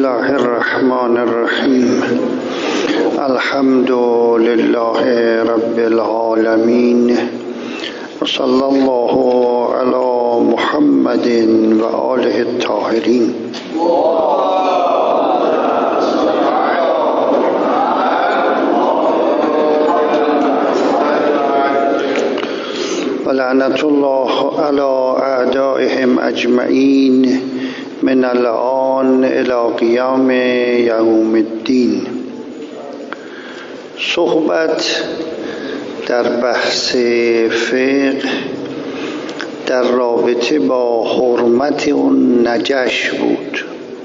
الله الرحمن الرحیم. الحمد لله رب العالمین و صلی الله علی محمد و آله الطاهرین. و لعنت الله علی اعدائهم اجمعین من الآن الی قیام یوم الدین. صحبت در بحث فقه در رابطه با حرمت اون نجش بود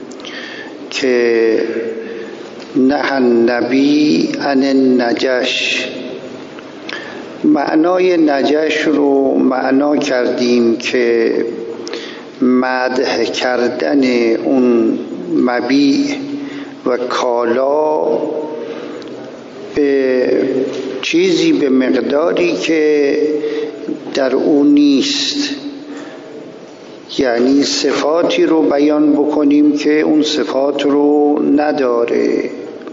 که نهی النبی عن النجش. معنای نجش رو معنا کردیم که مدح کردن اون مبیع و کالا به چیزی به مقداری که در اون نیست، یعنی صفاتی رو بیان بکنیم که اون صفات رو نداره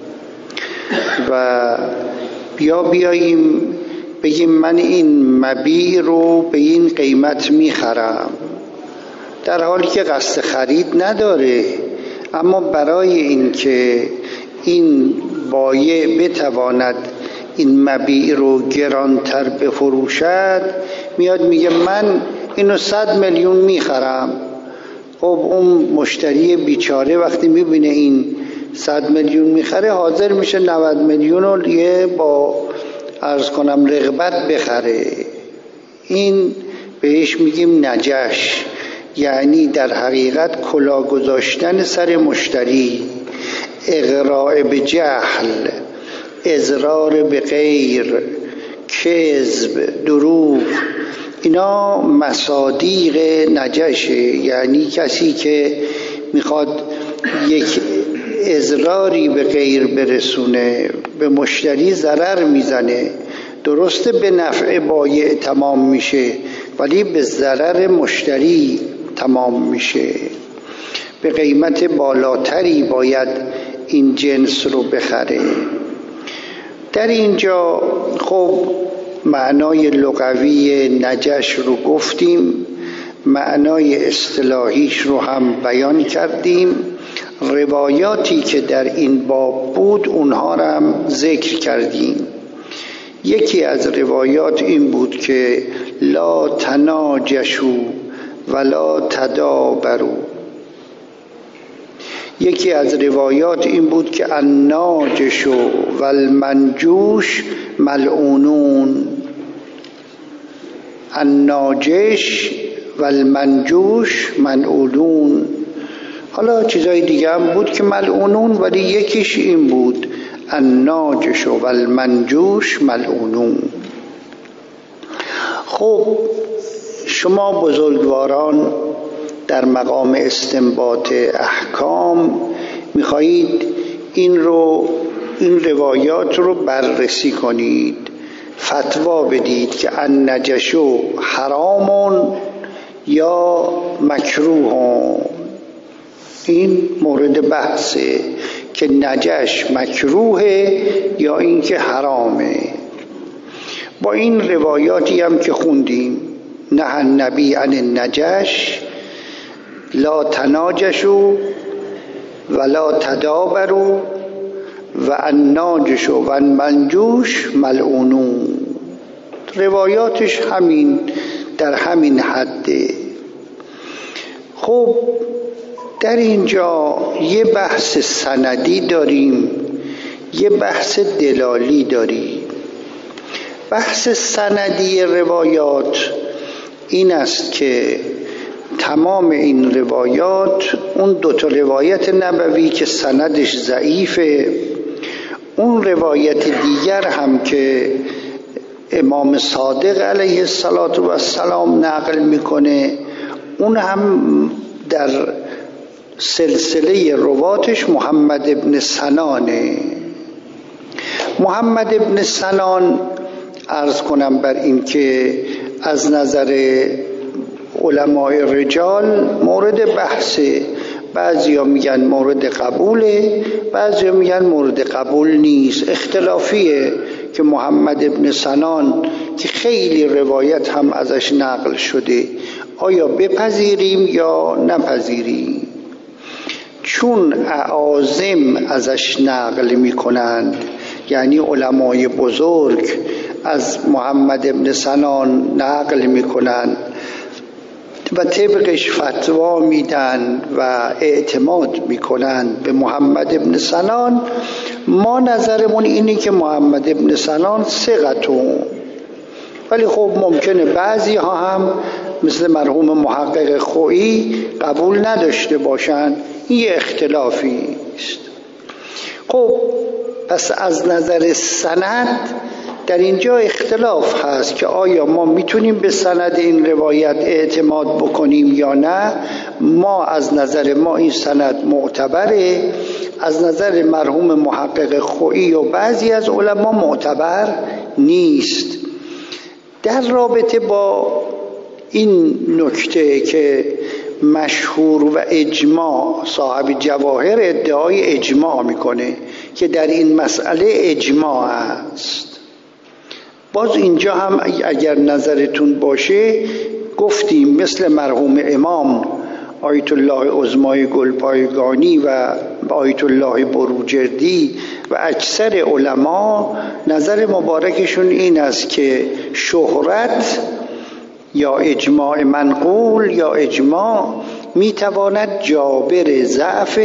و بیاییم بگیم من این مبیع رو به این قیمت میخرم، در حالی که قصد خرید نداره، اما برای این که این بایع بتواند این مبیع رو گرانتر بفروشد میاد میگه من اینو 100 میلیون میخرم. خب اون مشتری بیچاره وقتی میبینه این 100 میلیون میخره حاضر میشه 90 میلیون رو یه با عرض کنم رغبت بخره. این بهش میگیم نجش، یعنی در حقیقت کلاه گذاشتن سر مشتری، اغراء به جهل، اضرار به غیر، کذب، دروغ، اینا مصادیق نجشه. یعنی کسی که میخواد یک اضراری به غیر برسونه به مشتری ضرر میزنه، درسته به نفع بایع تمام میشه ولی به ضرر مشتری تمام میشه. به قیمت بالاتری باید این جنس رو بخره. در اینجا خب معنای لغوی نجش رو گفتیم، معنای اصطلاحیش رو هم بیان کردیم، روایاتی که در این باب بود اونها رو هم ذکر کردیم. یکی از روایات این بود که لا تناجشوا ولا تدابروا. یکی از روایات این بود که الناجش و المنجوش ملعونون. الناجش و المنجوش ملعونون. حالا چیزای دیگه هم بود که ملعونون، ولی یکیش این بود الناجش و المنجوش ملعونون. خب شما بزرگواران در مقام استنباط احکام میخواهید این روایات رو بررسی کنید، فتوا بدید که النجش حرامون یا مکروه. این مورد بحثه که نجش مکروهه یا این که حرامه. با این روایاتی هم که خوندیم نهی النبی عن النجش، لا تناجشوا ولا تدابروا و الناجش و المنجوش ملعونون. روایاتش همین در همین حده. خب در اینجا یه بحث سندی داریم، یه بحث دلالی داریم. بحث سندی روایات این است که تمام این روایات، اون دوتا روایت نبوی که سندش ضعیفه، اون روایت دیگر هم که امام صادق علیه السلام نقل میکنه، اون هم در سلسله رواتش محمد ابن سنانه. محمد ابن سنان عرض کنم بر این که از نظر علماء رجال مورد بحثه بعضیا میگن مورد قبوله، بعضیا میگن مورد قبول نیست. اختلافیه که محمد ابن سنان که خیلی روایت هم ازش نقل شده آیا بپذیریم یا نپذیریم. چون اعاظم ازش نقل میکنند، یعنی علمای بزرگ از محمد ابن سنان نقل میکنند و طبقش فتوا میدن و اعتماد میکنند به محمد ابن سنان، ما نظرمون اینه که محمد ابن سنان ثقتون. ولی خب ممکنه بعضی ها هم مثل مرحوم محقق خویی قبول نداشته باشن، این یه اختلافی است. خب پس از نظر سند در اینجا اختلاف هست که آیا ما میتونیم به سند این روایت اعتماد بکنیم یا نه. ما از نظر ما این سند معتبره، از نظر مرحوم محقق خویی و بعضی از علما معتبر نیست. در رابطه با این نکته که مشهور و اجماع، صاحب جواهر ادعای اجماع میکنه که در این مسئله اجماع است. باز اینجا هم اگر نظرتون باشه گفتیم مثل مرحوم امام آیت الله عظمای گلپایگانی و آیت الله بروجردی و اکثر علما نظر مبارکشون این است که شهرت یا اجماع منقول یا اجماع میتواند جابر ضعف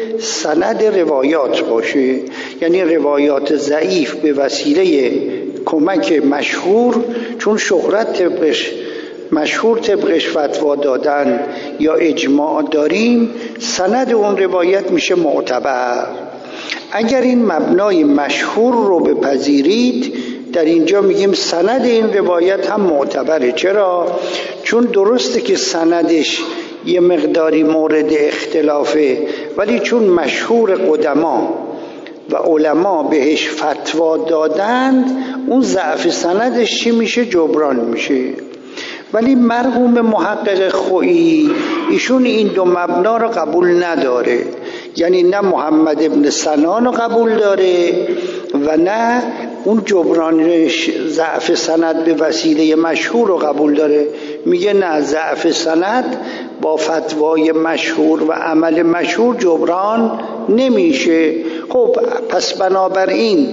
سند روایات باشه. یعنی روایات ضعیف به وسیله کمک مشهور، چون شهرت طبقش مشهور طبقش فتوا دادن یا اجماع داریم، سند اون روایت میشه معتبر. اگر این مبنای مشهور رو بپذیرید، در اینجا میگیم سند این روایت هم معتبره. چرا؟ چون درسته که سندش یه مقداری مورد اختلافه، ولی چون مشهور قدما و علما بهش فتوا دادند، اون ضعف سندش چی میشه؟ جبران میشه. ولی مرحوم محقق خویی ایشون این دو مبنا رو قبول نداره. یعنی نه محمد ابن سنان رو قبول داره و نه اون جبرانش ضعف سند به وسیله مشهور رو قبول داره. میگه نه، ضعف سند با فتوای مشهور و عمل مشهور جبران نمیشه. خب پس بنابراین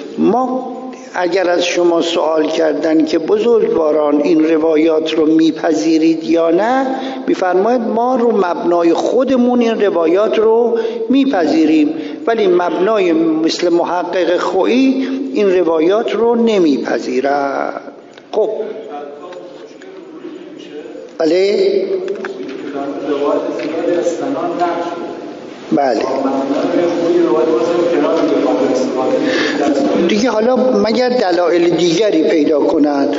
ما اگر از شما سوال کردن که بزرگواران این روایات رو میپذیرید یا نه، میفرماید ما رو مبنای خودمون این روایات رو میپذیریم، ولی مبنای مثل محقق خویی این روایات رو نمیپذیرد. خب بله بله دیگه. حالا مگر دلایل دیگری پیدا کنند.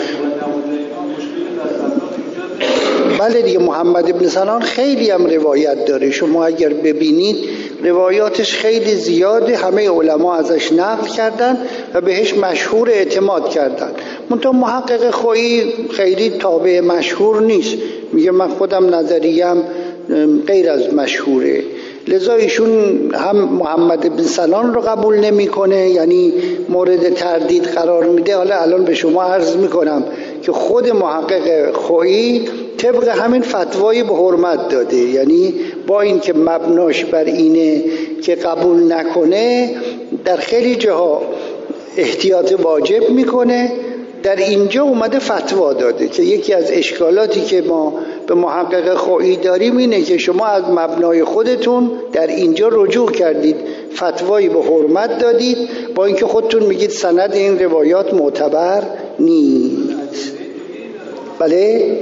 بله دیگه، محمد ابن سنان خیلی هم روایت داره. شما اگر ببینید روایاتش خیلی زیاده، همه علما ازش نقل کردن و بهش مشهور اعتماد کردن. منتها محقق خویی خیلی تابع مشهور نیست، میگه من خودم نظریم غیر از مشهوره. لذا ایشون هم محمد ابن سنان رو قبول نمیکنه، یعنی مورد تردید قرار میده. حالا الان به شما عرض میکنم که خود محقق خویی طبق همین فتوایی به حرمت داده، یعنی با این که مبناش بر اینه که قبول نکنه، در خیلی جاها احتیاط واجب میکنه. در اینجا اومده فتوا داده که یکی از اشکالاتی که ما به محقق خویی داریم اینه که شما از مبنای خودتون در اینجا رجوع کردید، فتوایی به حرمت دادید، با اینکه خودتون میگید سند این روایات معتبر نیست. بله؟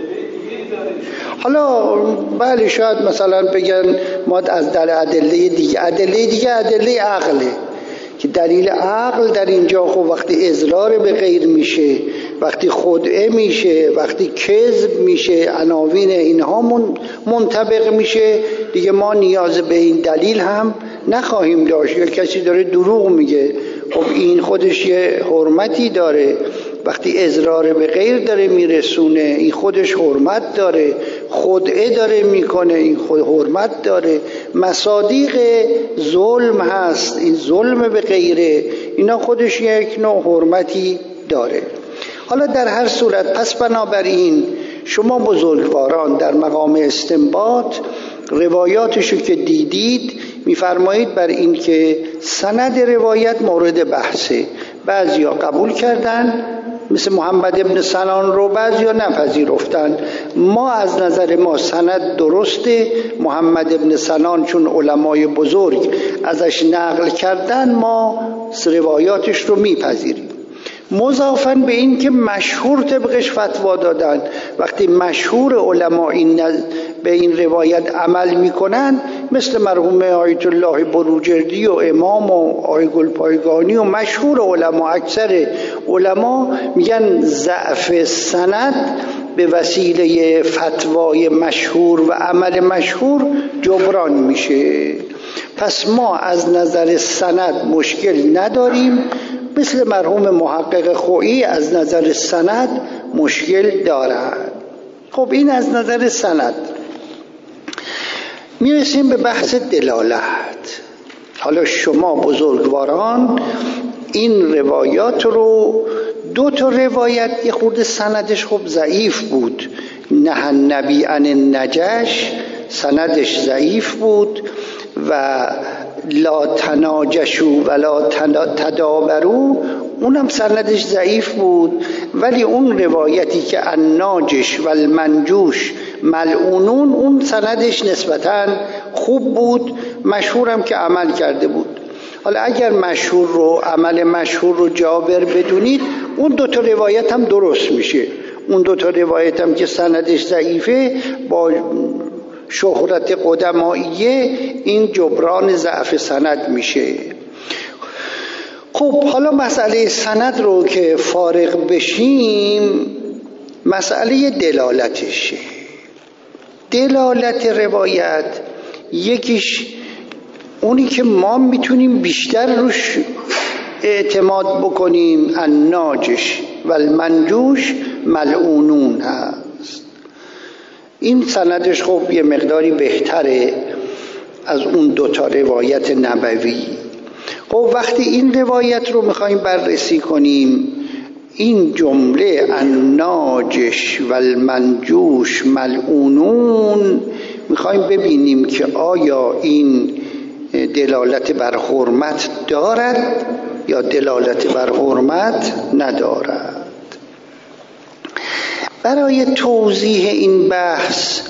حالا بله، شاید مثلا بگن ما از در ادله دیگه ادله عقله که دلیل عقل در اینجا خب وقتی اضرار به غیر میشه، وقتی خدعه میشه، وقتی کذب میشه، عناوین اینها منطبق میشه، دیگه ما نیاز به این دلیل هم نخواهیم داشت. یا کسی داره دروغ میگه، خب این خودش یه حرمتی داره. وقتی اضرار به غیر داره میرسونه این خودش حرمت داره، خدعه داره میکنه این خود حرمت داره، مصادیق ظلم هست این ظلم به غیره، اینا خودش یک نوع حرمتی داره. حالا در هر صورت پس بنابراین شما بزرگواران در مقام استنباط روایاتشو که دیدید میفرمایید بر این که سند روایت مورد بحثه. بعضیا قبول کردن مثل محمد ابن سنان رو، بعضیا نپذیرفتن. ما از نظر ما سند درسته، محمد ابن سنان چون علمای بزرگ ازش نقل کردن ما روایاتش رو میپذیریم. مضافاً به این که مشهور طبقش فتوا دادن، وقتی مشهور علما به این روایت عمل میکنن مثل مرحوم آیت الله بروجردی و امام و آقای گلپایگانی و مشهور علما، اکثر علما میگن ضعف سند به وسیله فتوای مشهور و عمل مشهور جبران میشه. پس ما از نظر سند مشکل نداریم، مثل مرحوم محقق خویی از نظر سند مشکل دارند. خب این از نظر سند. میرسیم به بحث دلالت. حالا شما بزرگواران این روایات رو، دو تا روایت یه خورده سندش خب ضعیف بود، نه النبی عن النجش سندش ضعیف بود و لا تناجشو ولا تدابرو اونم سندش ضعیف بود، ولی اون روایتی که الناجش و المنجوش ملعونون اون سندش نسبتاً خوب بود، مشهورم که عمل کرده بود. حالا اگر مشهور رو، عمل مشهور رو جابر بدونید اون دوتا روایت هم درست میشه. اون دوتا روایت هم که سندش ضعیفه با شهرت قدمائیه این جبران ضعف سند میشه. خب حالا مسئله سند رو که فارغ بشیم، مسئله دلالتشه. دلالت روایت یکیش اونی که ما میتونیم بیشتر روش اعتماد بکنیم، الناجش و المنجوش ملعونون هست. این سندش خب یه مقداری بهتره از اون دوتا روایت نبوی. خب وقتی این روایت رو میخوایم بررسی کنیم، این جمله الناجش و المنجوش ملعونون میخوایم ببینیم که آیا این دلالت بر حرمت دارد یا دلالت بر حرمت ندارد. برای توضیح این بحث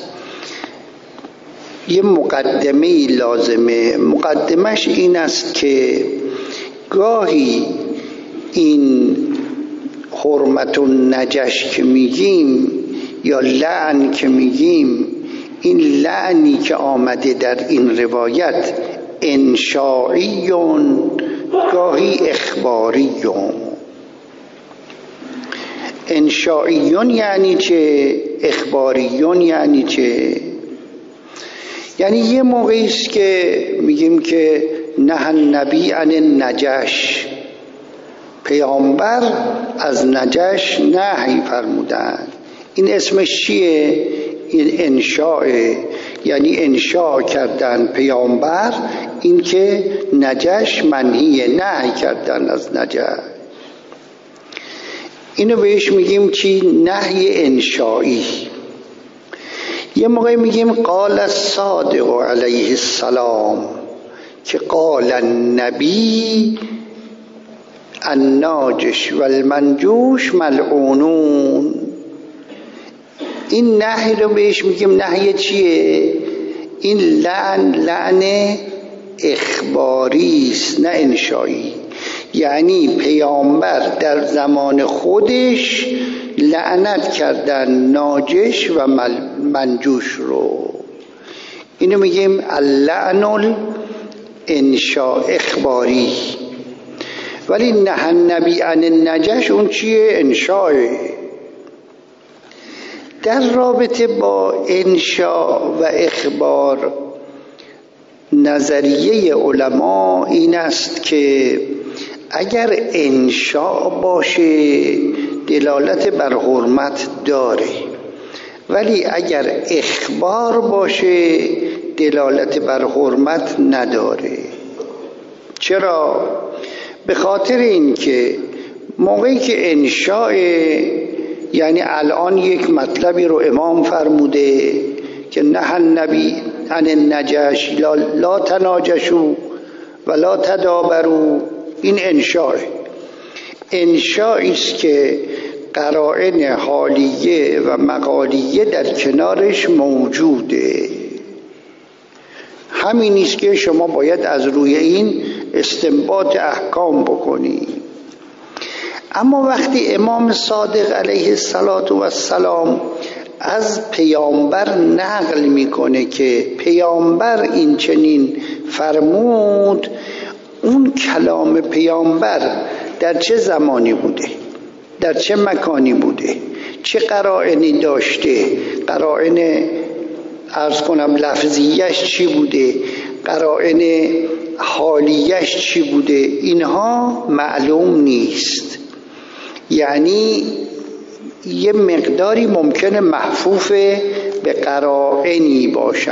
یه مقدمه لازمه. مقدمش این است که گاهی این حرمت و نجش که میگیم یا لعن که میگیم، این لعنی که آمده در این روایت انشائیون گاهی اخباریون. انشائیون یعنی چه؟ اخباریون یعنی چه؟ یعنی یه موقعی است که میگیم که نه النبی عن النجش، پیامبر از نجش نهی فرمودن. این اسمش چیه؟ این انشاء، یعنی انشاء کردن پیامبر این که نجش منهیه، نهی کردن از نجش. اینو بهش میگیم چی؟ نهی انشایی. یه موقع میگیم قال الصادق علیه السلام، که قال النبی الناجش و المنجوش ملعونون. این نهی رو بهش میگیم نهی چیه؟ این لعن اخباری است نه انشایی. یعنی پیامبر در زمان خودش لعنت کردن ناجش و منجوش رو. اینو میگیم اللعن الانشاء اخباری. ولی نه النبی عن النجش اون چیه؟ انشاء. در رابطه با انشاء و اخبار نظریه علما این است که اگر انشاء باشه دلالت بر حرمت داره، ولی اگر اخبار باشه دلالت بر حرمت نداره. چرا؟ به خاطر این که موقعی که انشاء، یعنی الان یک مطلبی رو امام فرموده که نه النبی عن النجش لا تناجشوا ولا تدابروا، این انشائی است که قرائن حالیه و مقالیه در کنارش موجوده. همین است که شما باید از روی این استنباط احکام بکنی. اما وقتی امام صادق علیه السلام از پیامبر نقل میکنه که پیامبر این چنین فرمود، اون کلام پیامبر در چه زمانی بوده، در چه مکانی بوده، چه قرائنی داشته، قرائن عرض کنم لفظیش چی بوده، قرائن حالیش چی بوده، اینها معلوم نیست. یعنی یه مقداری ممکنه محفوف به قرائنی باشه،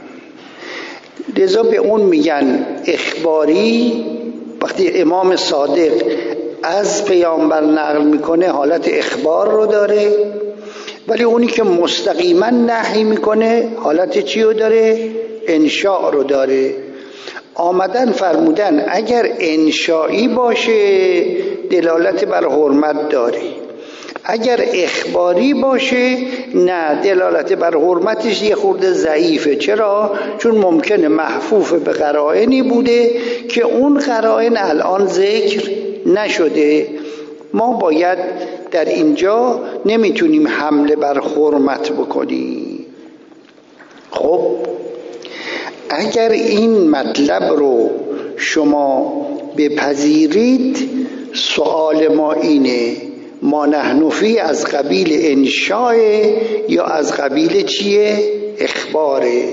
لذا به اون میگن اخباری. وقتی امام صادق از پیامبر نقل میکنه حالت اخبار رو داره، ولی اونی که مستقیما نهی میکنه حالت چی رو داره؟ انشاء رو داره. آمدن فرمودن اگر انشائی باشه دلالت بر حرمت داره، اگر اخباری باشه نه، دلالت بر حرمتش یه خورده ضعیفه. چرا؟ چون ممکنه محفوف به قرائنی بوده که اون قرائن الان ذکر نشده. ما باید در اینجا نمیتونیم حمله بر حرمت بکنیم. خب اگر این مطلب رو شما بپذیرید، سوال ما اینه ما نحن فی از قبیل انشاء یا از قبیل چیه؟ اخباره.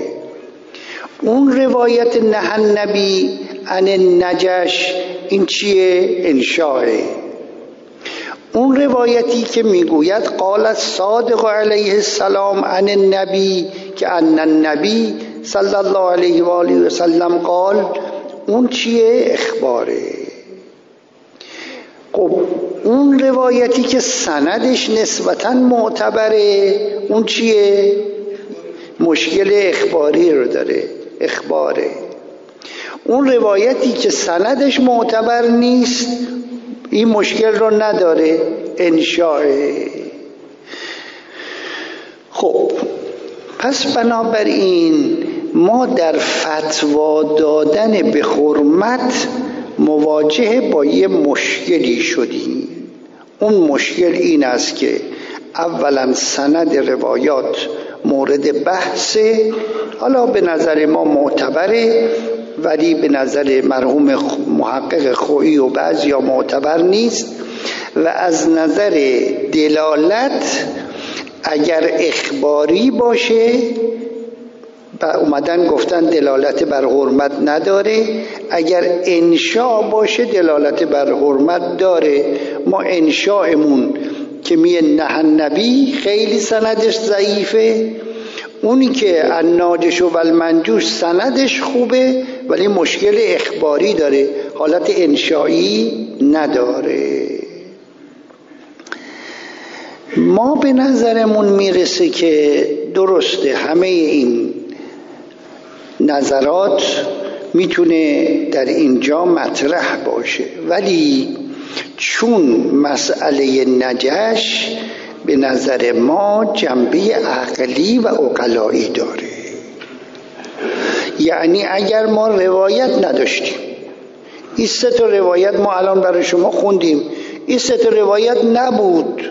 اون روایت نه النبی عن النجش این چیه؟ انشاءه. اون روایتی که میگوید قال الصادق علیه السلام عن النبی که ان النبی صلی الله علیه و آله و سلم قال، اون چیه؟ اخباره. خب اون روایتی که سندش نسبتاً معتبره اون چیه؟ مشکل اخباری رو داره، اخباره. اون روایتی که سندش معتبر نیست این مشکل رو نداره، انشاءه. خب پس بنابراین ما در فتوا دادن به حرمت مواجه با یه مشکلی شدیم. اون مشکل این است که اولا سند روایات مورد بحثه، حالا به نظر ما معتبره ولی به نظر مرحوم محقق خویی و بعضیا معتبر نیست. و از نظر دلالت اگر اخباری باشه اومدن گفتن دلالت بر حرمت نداره، اگر انشاء باشه دلالت بر حرمت داره. ما انشاءمون که میه نه النبی خیلی سندش ضعیفه، اونی که الناجش و المنجوش سندش خوبه ولی مشکل اخباری داره، حالت انشایی نداره. ما به نظرمون میرسه که درسته همه این نظرات میتونه در اینجا مطرح باشه، ولی چون مسئله نجش به نظر ما جنبه عقلی و عقلایی داره، یعنی اگر ما روایت نداشتیم، این سه تا روایت ما الان برای شما خوندیم، این سه تا روایت نبود،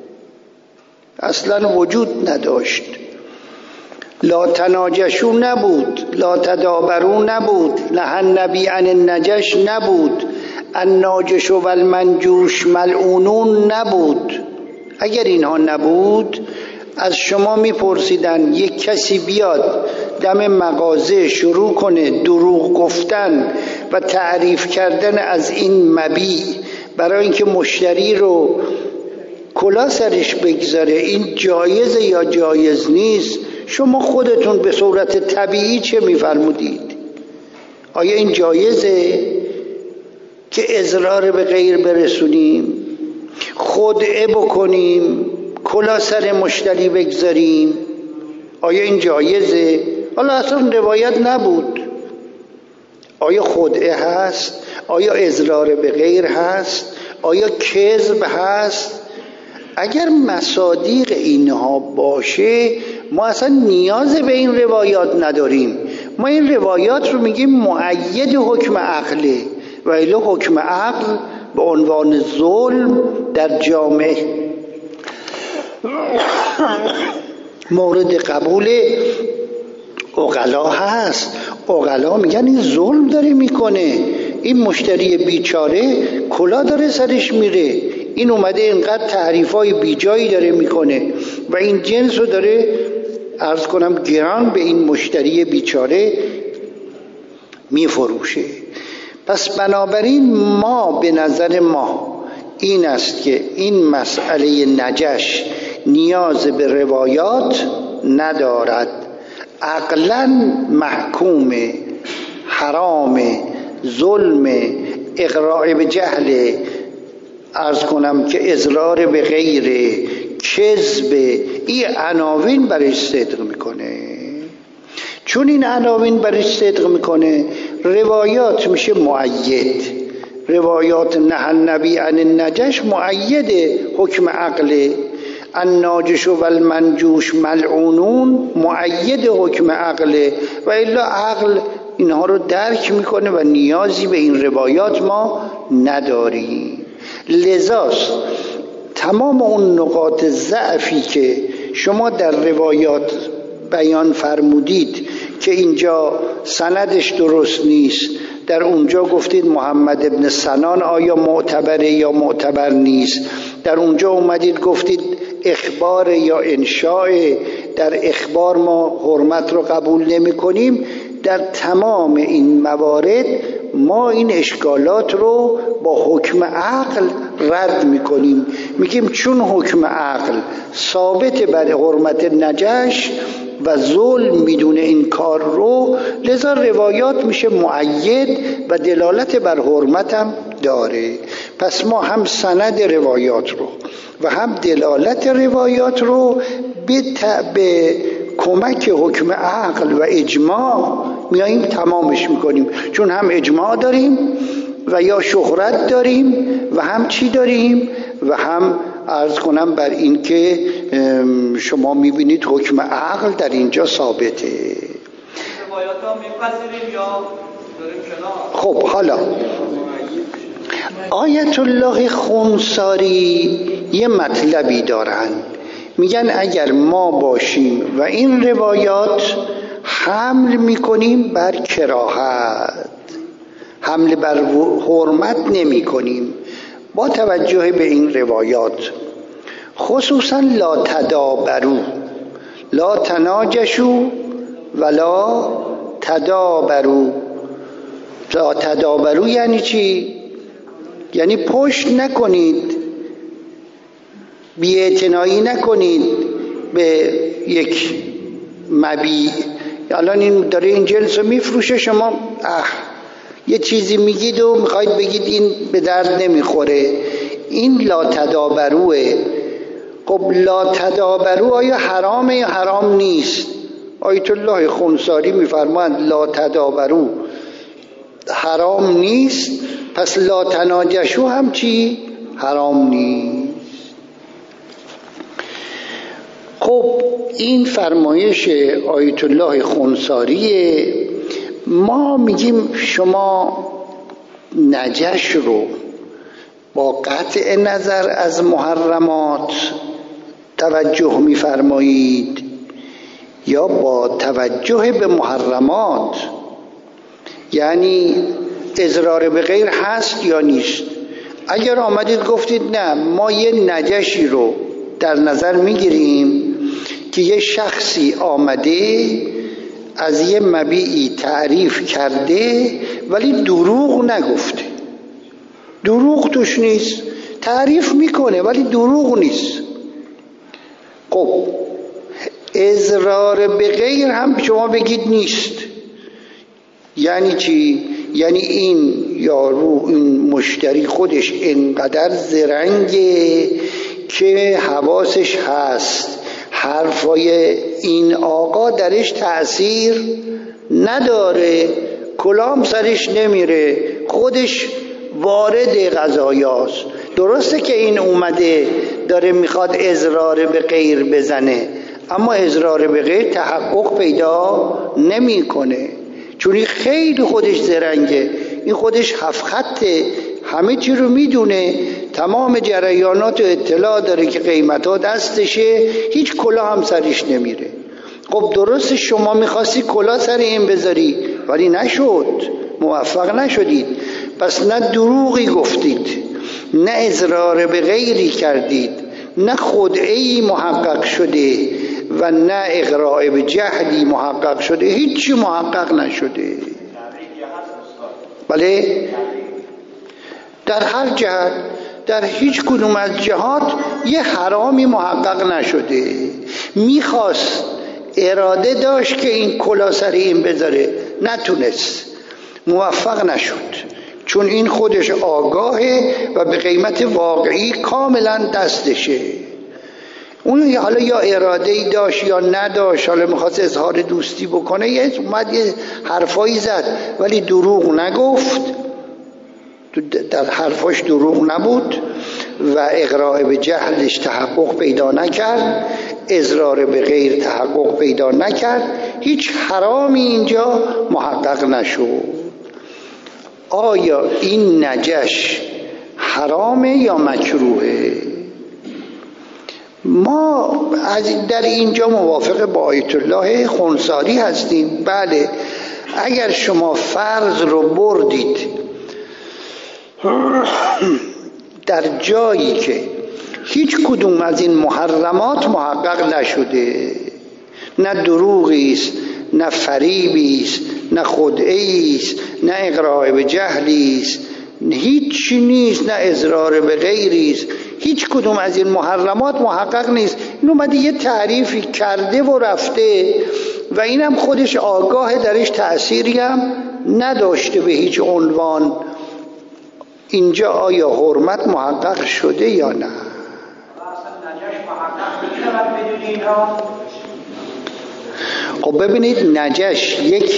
اصلا وجود نداشت، لا تناجشو نبود، لا تدابرو نبود، نه النبی عن النجش نبود، الناجش و المنجوش ملعونون نبود. اگر اینها نبود از شما میپرسیدن یک کسی بیاد دم مغازه شروع کنه دروغ گفتن و تعریف کردن از این مبیع برای اینکه مشتری رو کلا سرش بگذاره این جایزه یا جایز نیست، شما خودتون به صورت طبیعی چه می‌فرمودید؟ آیا این جایزه که اضرار به غیر برسونیم، خدعه بکنیم، کلا سر مشتری بگذاریم؟ آیا این جایزه؟ حالا اصلا روایت نبود. آیا خدعه هست؟ آیا اضرار به غیر هست؟ آیا کذب هست؟ اگر مصادیق اینها باشه ما اصلا نیاز به این روایات نداریم. ما این روایات رو میگیم مؤید حکم عقله و الا حکم عقل به عنوان ظلم در جامعه مورد قبول عقلا هست. عقلا میگن این ظلم داره میکنه، این مشتری بیچاره کلا داره سرش میره، این اومده اینقدر تعریفای بیجایی داره میکنه و این جنس رو داره عرض کنم گران به این مشتری بیچاره میفروشه. پس بنابراین ما به نظر ما این است که این مسئله نجش نیاز به روایات ندارد، عقلاً محکوم، حرام، ظلم، اقراع به جهل، عرض کنم که اضرار به غیر، کذب، این عناوین برش صدق میکنه. چون این عناوین برش صدق میکنه روایات میشه مؤید. روایات نهی النبی عن النجش مؤید حکم عقله. الناجش و المنجوش ملعونون مؤید حکم عقله و الا عقل اینها رو درک میکنه و نیازی به این روایات ما نداریم. لذاست تمام اون نقاط ضعفی که شما در روایات بیان فرمودید که اینجا سندش درست نیست، در اونجا گفتید محمد ابن سنان آیا معتبره یا معتبر نیست، در اونجا اومدید گفتید اخبار یا انشاء، در اخبار ما حرمت رو قبول نمی کنیم. در تمام این موارد ما این اشکالات رو با حکم عقل رد می کنیم، میگیم چون حکم عقل ثابت بر حرمت نجش و ظلم میدونه این کار رو، لذا روایات میشه مؤید و دلالت بر حرمت هم داره. پس ما هم سند روایات رو و هم دلالت روایات رو به کمک حکم عقل و اجماع میاییم تمامش میکنیم، چون هم اجماع داریم و یا شهرت داریم و هم چی داریم و هم عرض کنم بر این که شما میبینید حکم عقل در اینجا ثابته. روایات ها میپذیریم یا داریم کنار؟ خب حالا آیت الله خونساری یه مطلبی دارن، میگن اگر ما باشیم و این روایات حمل میکنیم بر کراهت، حمل بر حرمت نمی کنیم با توجه به این روایات، خصوصا لا تدابرو، لا تناجشو ولا تدابرو. لا تدابرو یعنی چی؟ یعنی پشت نکنید، بی‌اعتنایی نکنید به یک مبیع. الان این داره این جنس رو میفروشه، شما یه چیزی میگید و میخواید بگید این به درد نمیخوره، این لا تدابروه. خب لا تدابرو آیا حرامه یا حرام نیست؟ آیت الله خونساری میفرماند لا تدابرو حرام نیست، پس لا تناجشو هم چی؟ حرام نیست. خب این فرمایش آیت الله خونساریه. ما میگیم شما نجش رو با قطع نظر از محرمات توجه میفرمایید یا با توجه به محرمات؟ یعنی اضرار به غیر هست یا نیست؟ اگر آمدید گفتید نه ما یه نجشی رو در نظر میگیریم که یه شخصی آمده از یه مبیعی تعریف کرده ولی دروغ نگفته. دروغ توش نیست، تعریف میکنه ولی دروغ نیست. خب اضرار به غیر هم شما بگید نیست. یعنی چی؟ یعنی این یارو، این مشتری خودش انقدر زرنگه که حواسش هست حرفای این آقا درش تأثیر نداره، کلام سرش نمیره، خودش وارد قضایاست. درسته که این اومده داره میخواد اضرار به غیر بزنه، اما اضرار به غیر تحقق پیدا نمیکنه، چون این خیلی خودش زرنگه، این خودش هفت خطه، همه چی رو میدونه، تمام جریانات و اطلاع داره که قیمتا دستشه، هیچ کلا هم سرش نمیره. خب درست شما میخواستی کلا سر این بذاری ولی نشد، موفق نشدید. پس نه دروغی گفتید، نه اضرار به غیری کردید، نه خدعه‌ای محقق شده و نه اغراء به جهلی محقق شده، هیچی محقق نشده. بله، در هر جهت، در هیچ کدوم از جهات یه حرامی محقق نشده. میخواست، اراده داشت که این کلا سر این بذاره، نتونست، موفق نشد، چون این خودش آگاهه و به قیمت واقعی کاملا دستشه. اون حالا یا اراده‌ای داشت یا نداشت، حالا میخواست اظهار دوستی بکنه، یه اومد یه حرفایی زد ولی دروغ نگفت، در حرفاش دروغ نبود و اغراء به جهلش تحقق پیدا نکرد، اضرار به غیر تحقق پیدا نکرد، هیچ حرامی اینجا محقق نشد. آیا این نجش حرامه یا مکروهه؟ ما در اینجا موافق با آیت الله خنثاری هستیم. بله، اگر شما فرض رو بردید در جایی که هیچ کدوم از این محرمات محقق نشده، نه دروغی است، نه فریبی است، نه خدعه‌ای است، نه اغراء به جهلی است، هیچی نیست، نه اضرار به غیری است، هیچ کدوم از این محرمات محقق نیست، این اومده یه تعریفی کرده و رفته و اینم خودش آگاه، درش تأثیری هم نداشته به هیچ عنوان. اینجا آیا حرمت محقق شده یا نه؟ خب ببینید، نجش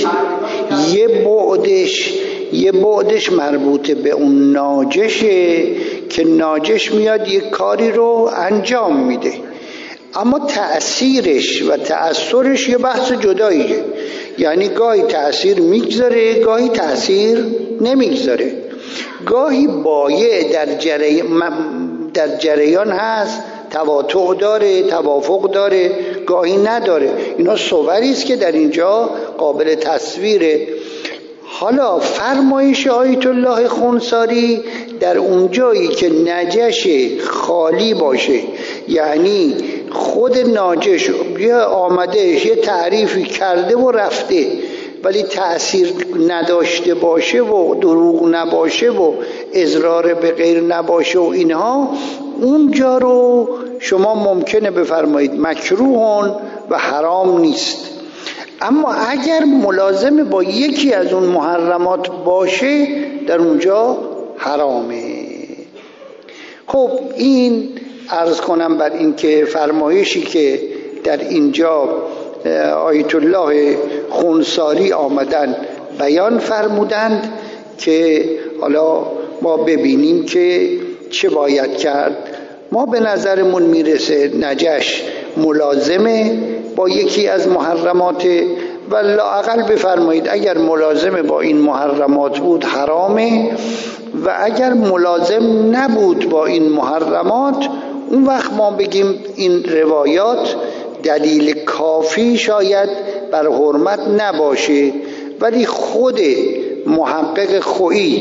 یه بعدش مربوط به اون ناجشه که ناجش میاد یه کاری رو انجام میده، اما تأثیرش و تأثیرش یه بحث جداییه. یعنی گاهی تأثیر میگذاره، گاهی تأثیر نمیگذاره، گاهی بایع در جریان هست، تواتع داره، توافق داره، گاهی نداره. اینا صوری است که در اینجا قابل تصویره. حالا فرمایش آیت الله خنثاری در اون جایی که نجش خالی باشه، یعنی خود ناجش یه آمده یه تعریفی کرده و رفته ولی تأثیر نداشته باشه و دروغ نباشه و اضرار به غیر نباشه و اینها، اونجا رو شما ممکنه بفرمایید مکروه و حرام نیست. اما اگر ملازم با یکی از اون محرمات باشه، در اونجا حرامه. خب این عرض کنم بر این که فرمایشی که در اینجا آیت الله خنثاری آمدن بیان فرمودند که حالا ما ببینیم که چه باید کرد. ما به نظرمون میرسه نجش ملازمه با یکی از محرمات، و لااقل بفرمایید اگر ملازم با این محرمات بود حرامه، و اگر ملازم نبود با این محرمات، اون وقت ما بگیم این روایات دلیل کافی شاید بر حرمت نباشه، ولی خود محقق خویی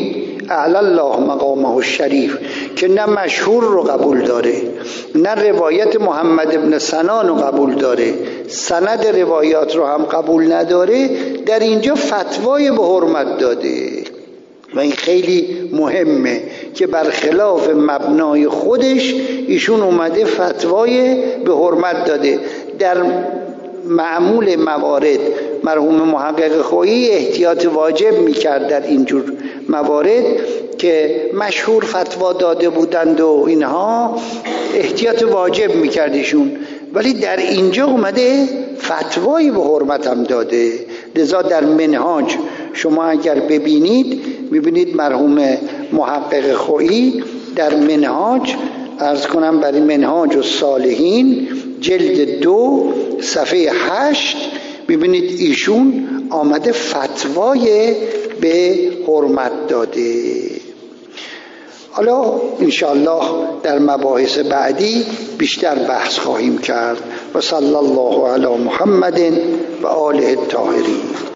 اعلی الله مقامه الشریف که نه مشهور رو قبول داره، نه روایت محمد ابن سنان رو قبول داره، سند روایات رو هم قبول نداره، در اینجا فتوای به حرمت داده. و این خیلی مهمه که برخلاف مبنای خودش ایشون اومده فتوای به حرمت داده. در معمول موارد مرحوم محقق خویی احتیاط واجب میکرد در اینجور موارد که مشهور فتوا داده بودند و اینها، احتیاط واجب میکردشون، ولی در اینجا اومده فتوای به حرمت هم داده. لذا در منهاج شما اگر ببینید میبینید مرحوم محقق خویی در منهاج، عرض کنم برای منهاج الصالحین جلد 2 صفحه 8 میبینید ایشون آمده فتوای به حرمت داده. حالا انشاءالله در مباحث بعدی بیشتر بحث خواهیم کرد. و صلی الله علی محمد و آله الطاهرین.